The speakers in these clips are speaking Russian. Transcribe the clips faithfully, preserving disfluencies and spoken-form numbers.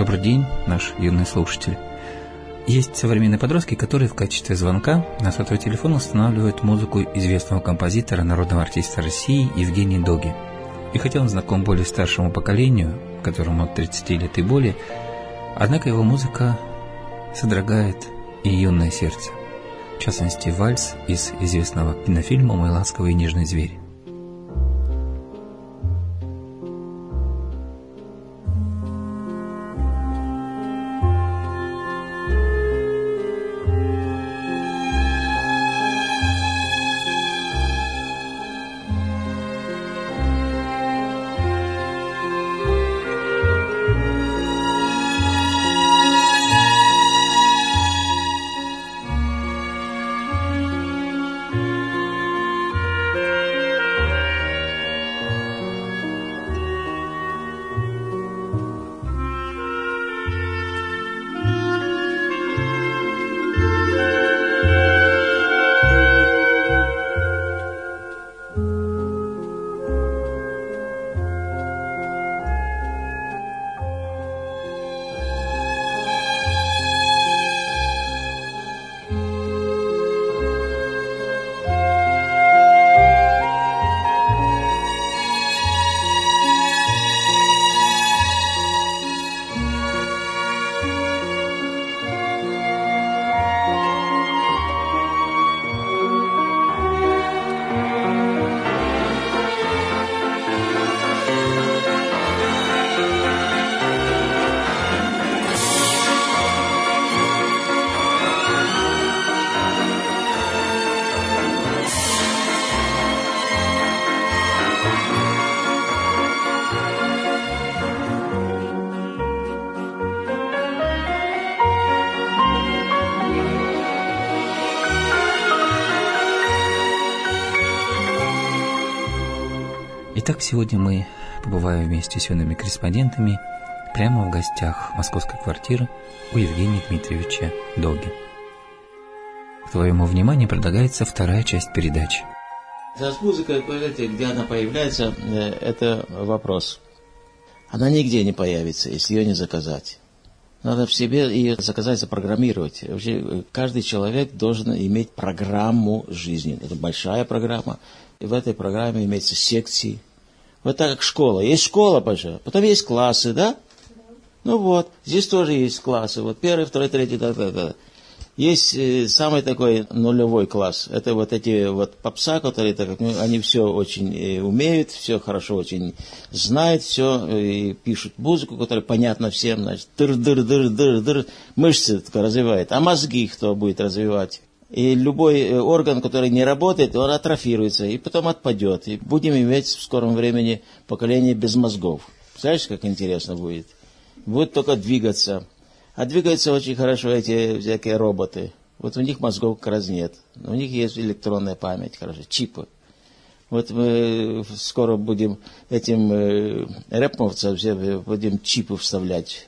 Добрый день, наш юный слушатель. Есть современные подростки, которые в качестве звонка на сотовый телефон устанавливают музыку известного композитора, народного артиста России Евгения Доги. И хотя он знаком более старшему поколению, которому от тридцати лет и более, однако его музыка содрогает и юное сердце. В частности, вальс из известного кинофильма «Мой ласковый и нежный зверь». Итак, сегодня мы побываем вместе с юными корреспондентами прямо в гостях московской квартиры у Евгения Дмитриевича Доги. К твоему вниманию предлагается вторая часть передачи. С музыкой, где она появляется, это вопрос. Она нигде не появится, если ее не заказать. Надо в себе ее заказать, запрограммировать. Вообще, каждый человек должен иметь программу жизни. Это большая программа. И в этой программе имеются секции. Вот так как школа. Есть школа, пожалуйста. Потом есть классы, да? Ну вот. Здесь тоже есть классы. Вот первый, второй, третий, да, да, да. Есть э, самый такой нулевой класс. Это вот эти вот попса, которые, так, ну, они все очень э, умеют, все хорошо очень знают, все э, пишут музыку, которая понятна всем. Значит, дыр-дыр-дыр-дыр-дыр. Мышцы только развивает. А мозги кто будет развивать? И любой орган, который не работает, он атрофируется и потом отпадет. И будем иметь в скором времени поколение без мозгов. Представляешь, как интересно будет? Будут только двигаться. А двигаются очень хорошо эти всякие роботы. Вот у них мозгов как раз нет. У них есть электронная память, хорошо, чипы. Вот мы скоро будем этим э, рэпмовцам все будем чипы вставлять.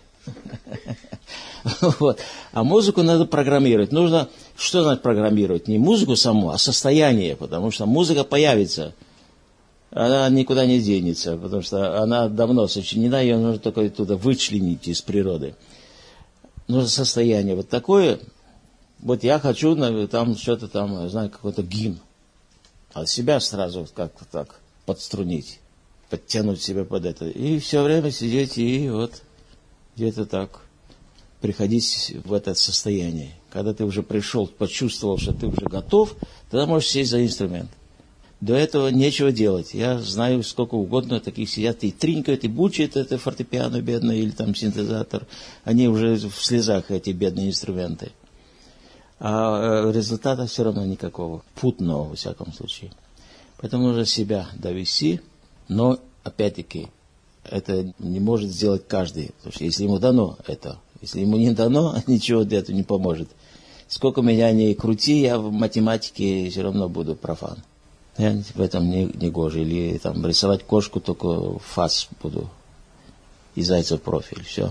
Вот. А музыку надо программировать. Нужно, что значит программировать? Не музыку саму, а состояние, потому что музыка появится. Она никуда не денется, потому что она давно сочинена, ее нужно только оттуда вычленить из природы. Нужно состояние вот такое. Вот я хочу там что-то там, знаю, какой-то гимн. От себя сразу как-то так подструнить, подтянуть себя под это. И все время сидеть и вот где-то так приходить в это состояние. Когда ты уже пришел, почувствовал, что ты уже готов, тогда можешь сесть за инструмент. До этого нечего делать. Я знаю сколько угодно таких сидят и тринкают, и бучат это фортепиано бедное или там синтезатор. Они уже в слезах, эти бедные инструменты. А результата все равно никакого. Путного, во всяком случае. Поэтому нужно себя довести, но опять-таки это не может сделать каждый. Потому что если ему дано это, если ему не дано, ничего для этого не поможет. Сколько меня не крути, я в математике все равно буду профан. Я в этом не, не гоже. Или там рисовать кошку, только фас буду. И зайца в профиль. Все.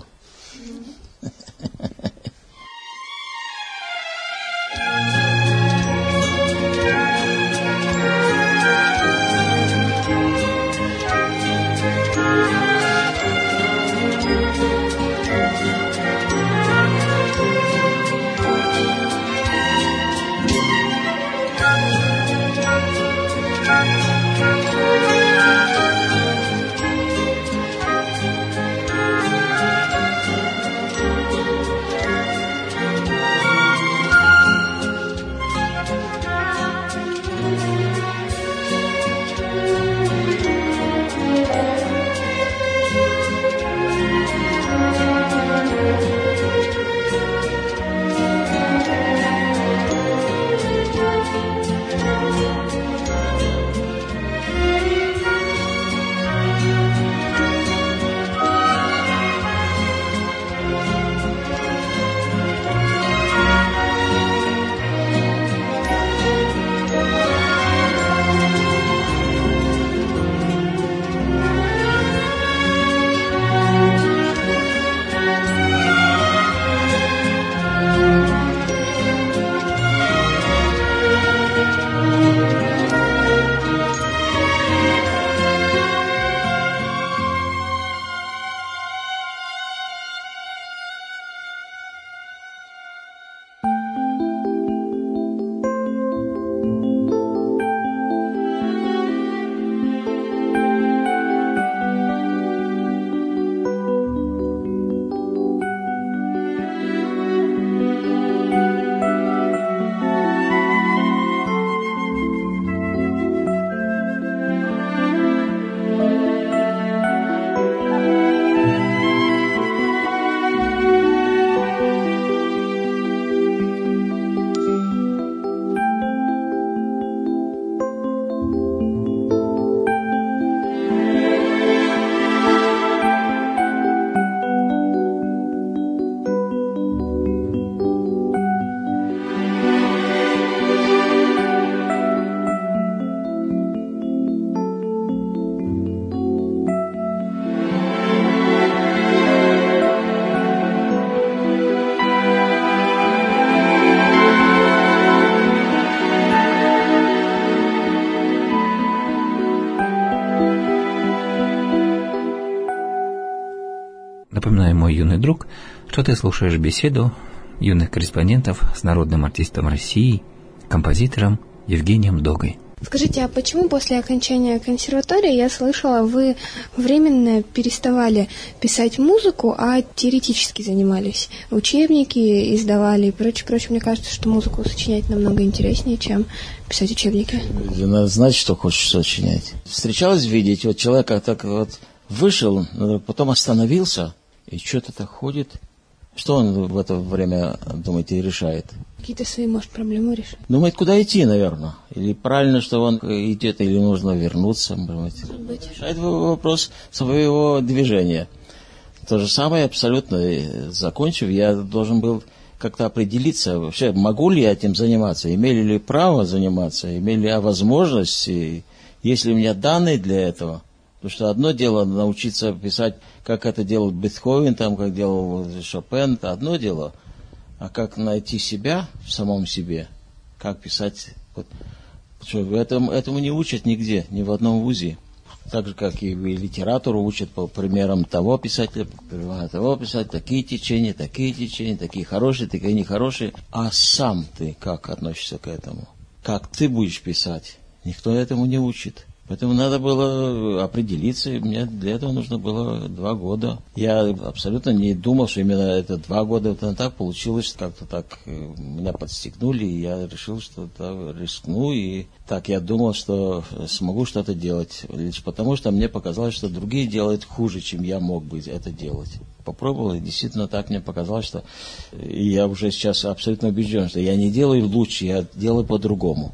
Напоминаю, мой юный друг, что ты слушаешь беседу юных корреспондентов с народным артистом России, композитором Евгением Догой. Скажите, а почему после окончания консерватории, я слышала, вы временно переставали писать музыку, а теоретически занимались? Учебники издавали и прочее, прочее. Мне кажется, что музыку сочинять намного интереснее, чем писать учебники. Надо знать, что хочешь сочинять. Встречалось видеть, вот человек так вот вышел, потом остановился, и что-то так ходит. Что он в это время, думаете, решает? Какие-то свои, может, проблемы решать. Думает, куда идти, наверное. Или правильно, что он идет, или нужно вернуться. Может быть. Решает вопрос своего движения. То же самое абсолютно. Закончив, я должен был как-то определиться, вообще, могу ли я этим заниматься, имели ли право заниматься, имели ли я возможность, есть ли у меня данные для этого. Потому что одно дело научиться писать, как это делал Бетховен, там, как делал Шопен, это одно дело. А как найти себя в самом себе, как писать, вот, что этому, этому не учат нигде, ни в одном вузе. Так же, как и литературу учат по примерам того писателя, по примерам того писателя, такие течения, такие течения, такие хорошие, такие нехорошие. А сам ты как относишься к этому? Как ты будешь писать? Никто этому не учит. Поэтому надо было определиться, и мне для этого нужно было два года. Я абсолютно не думал, что именно это два года, это так получилось, как-то так меня подстегнули, и я решил, что да, рискну, и так я думал, что смогу что-то делать, лишь потому, что мне показалось, что другие делают хуже, чем я мог бы это делать. Попробовал, и действительно так мне показалось, что и я уже сейчас абсолютно убежден, что я не делаю лучше, я делаю по-другому.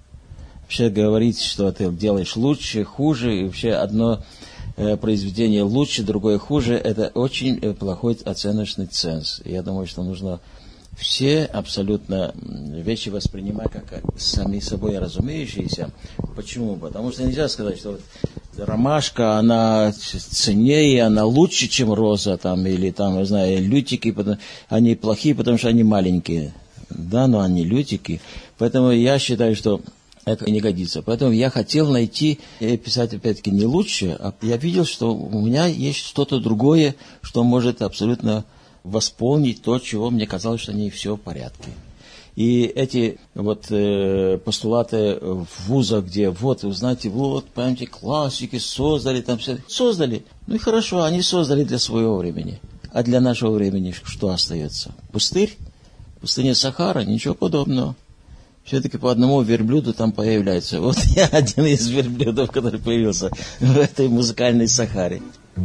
Вообще говорить, что ты делаешь лучше, хуже, и вообще одно э, произведение лучше, другое хуже, это очень э, плохой оценочный ценз. Я думаю, что нужно все абсолютно вещи воспринимать как сами собой разумеющиеся. Почему? Потому что нельзя сказать, что вот ромашка, она ценнее, она лучше, чем роза, там, или там, я знаю, лютики, потому, они плохие, потому что они маленькие. Да, но они лютики. Поэтому я считаю, что это не годится. Поэтому я хотел найти, писать опять-таки не лучше, а я видел, что у меня есть что-то другое, что может абсолютно восполнить то, чего мне казалось, что не все в порядке. И эти вот э, постулаты в вузах, где вот, вы знаете, вот, понимаете, классики создали, там все. Создали. Ну и хорошо, они создали для своего времени. А для нашего времени что остается? Пустырь? Пустыня Сахара? Ничего подобного. Все-таки по одному верблюду там появляется. Вот я один из верблюдов, который появился в этой музыкальной Сахаре.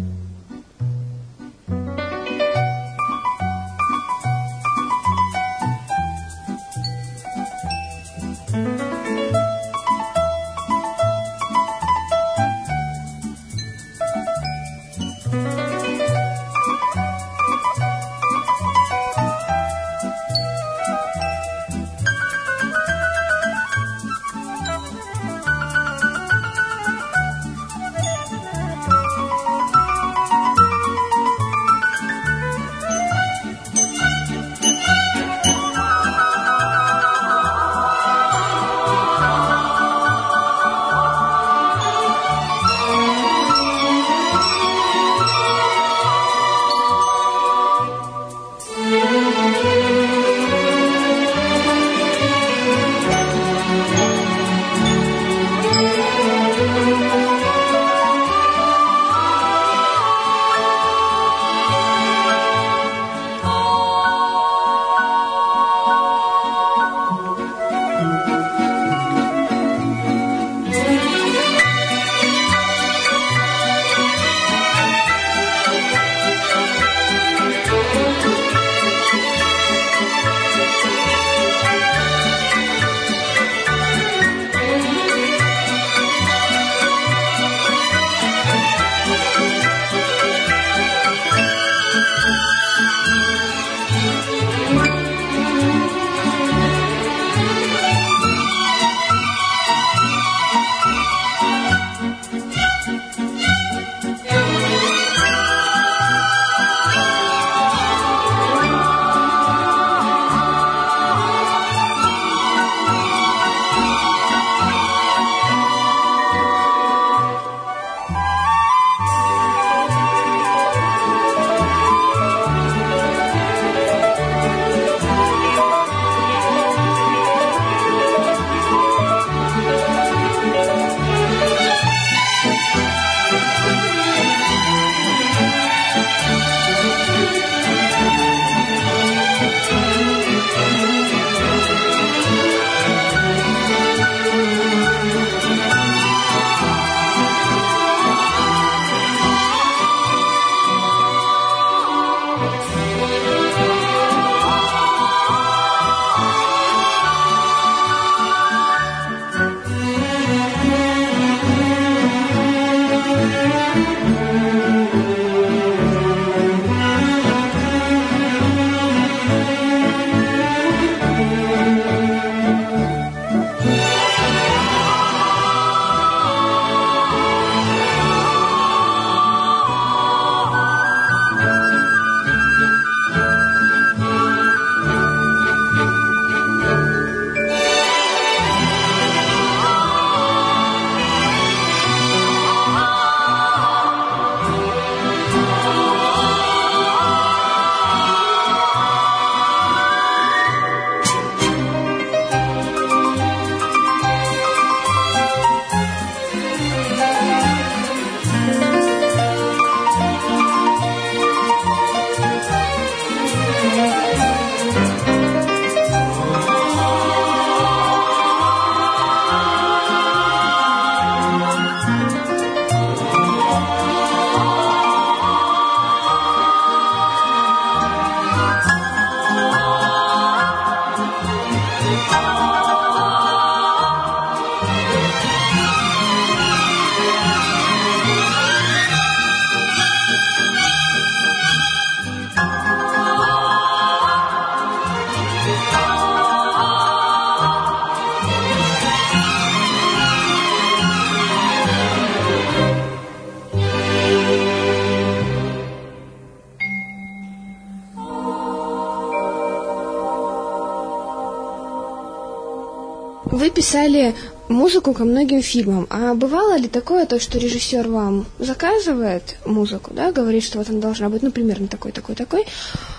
Вы писали музыку ко многим фильмам. А бывало ли такое, то, что режиссер вам заказывает музыку, да, говорит, что вот она должна быть, ну, примерно такой, такой, такой,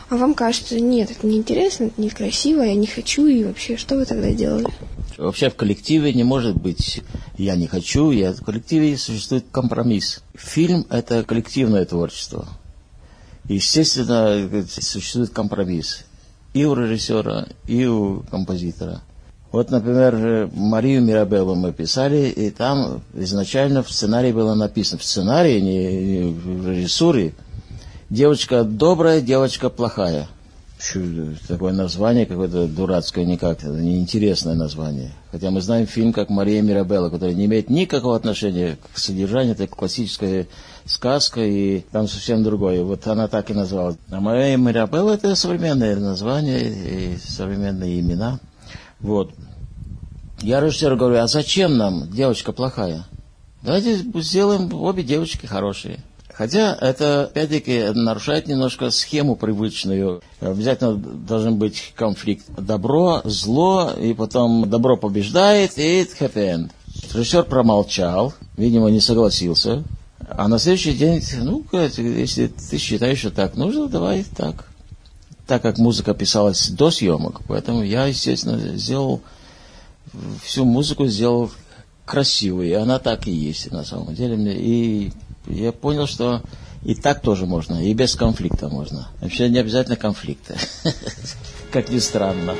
а вам кажется, нет, это неинтересно, это некрасиво, я не хочу, и вообще, что вы тогда делали? Вообще в коллективе не может быть «я не хочу», я... в коллективе существует компромисс. Фильм – это коллективное творчество. Естественно, существует компромисс и у режиссера, и у композитора. Вот, например, «Марию Мирабеллу» мы писали, и там изначально в сценарии было написано, в сценарии, не в режиссуре, «Девочка добрая, девочка плохая». Такое название какое-то дурацкое никак, это неинтересное название. Хотя мы знаем фильм как «Мария Мирабелла», который не имеет никакого отношения к содержанию, это классическая сказка, и там совсем другое. Вот она так и назвалась. А «Мария Мирабелла» — это современное название и современные имена. Вот. Я режиссеру говорю, а зачем нам девочка плохая? Давайте сделаем обе девочки хорошие. Хотя это, опять-таки, нарушает немножко схему привычную. Обязательно должен быть конфликт. Добро, зло, и потом добро побеждает, и happy end. Режиссер промолчал, видимо, не согласился. А на следующий день, ну, если ты считаешь, что так нужно, давай так. Так как музыка писалась до съемок, поэтому я, естественно, сделал всю музыку, сделал красивой. И она так и есть, на самом деле. И я понял, что и так тоже можно, и без конфликта можно. Вообще не обязательно конфликты, как ни странно.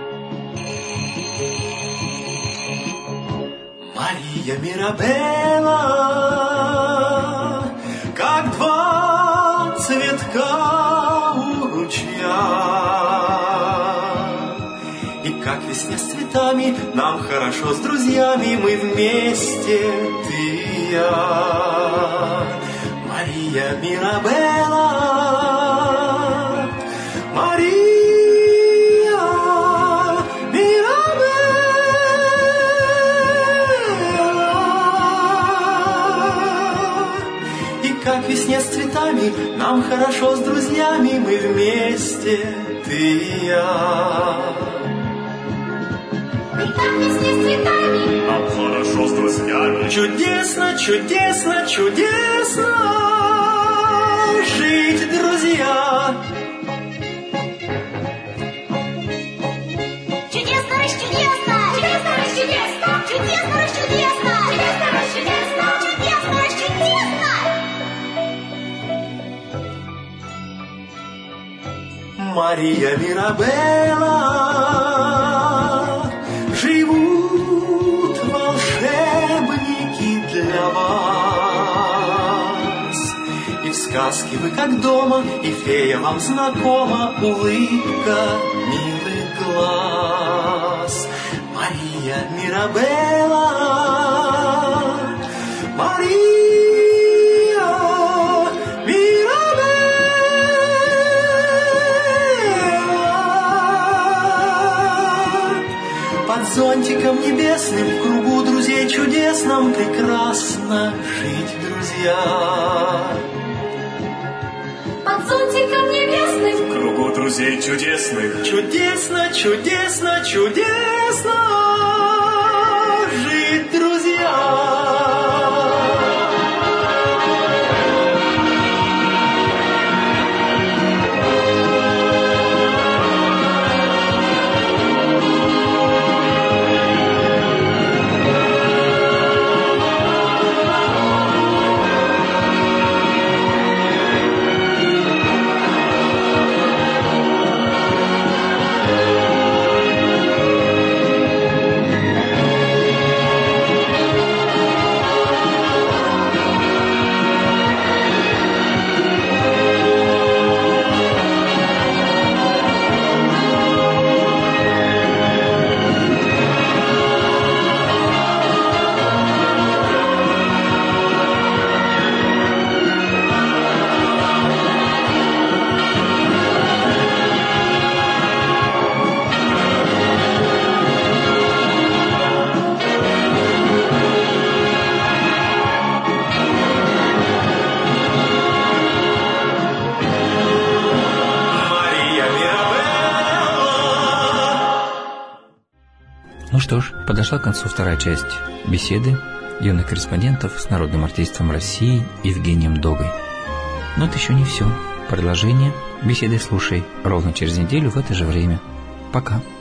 Мария Мирабелла, как два цветка у ручья, и как весне с цветами нам хорошо с друзьями, мы вместе, ты и я. Мария Мирабелла, Мария Мирабелла. И как весне с цветами нам хорошо с друзьями, мы вместе, ты и я. И как весне с цветами нам хорошо с друзьями. Чудесно, чудесно, чудесно жить, друзья. Чудесно, раз чудесно, чудесно, раз чудесно, чудесно, раз чудесно, чудесно, раз чудесно, чудесно, раз чудесно. Мария Мирабелла, живут волшебники для вас. И в сказке вы как дома, и фея вам знакома, улыбка милых глаз. Мария Мирабелла, Мария под зонтиком небесным, в кругу друзей чудесном, прекрасно жить, друзья. Под зонтиком небесным, В кругу друзей чудесных, чудесно, чудесно, чудесно жить, друзья. Ну что ж, подошла к концу вторая часть беседы юных корреспондентов с народным артистом России Евгением Догой. Но это еще не все. Продолжение беседы слушай ровно через неделю в это же время. Пока.